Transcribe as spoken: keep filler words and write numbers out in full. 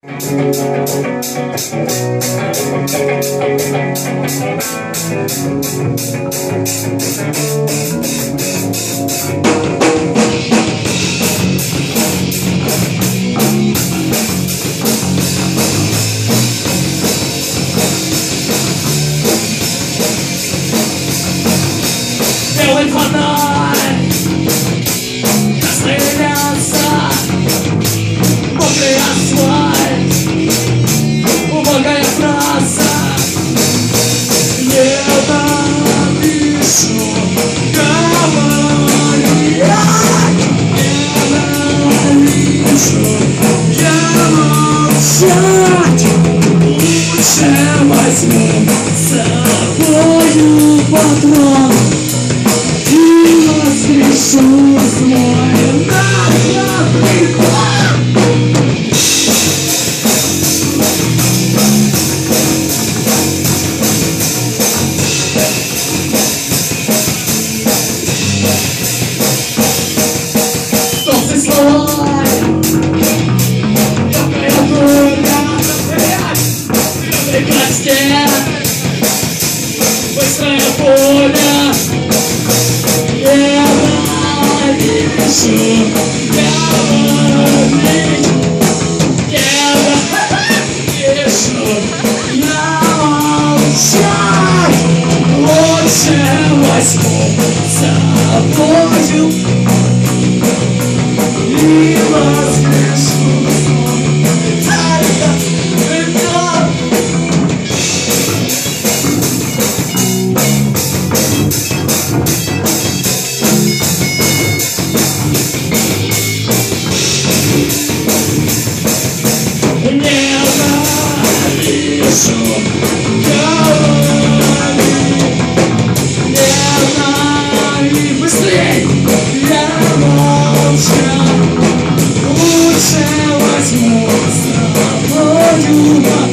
Белый фонарь, красные ляса, мокрый асфальт, убогая фраза. Ненавижу говорить, ненавижу я молчать. Лучше возьму с собою патрон и воскрешу злое напрямую. Солнце слой, легкая буря, звезды красте, быстрое поле. Ненавижу говорить, ненавижу я молчать. Лучше возьму с собою и воскрешу сон. Ненавижу говорить, ненавижу быстрей я молчать. Лучше возьму с собою.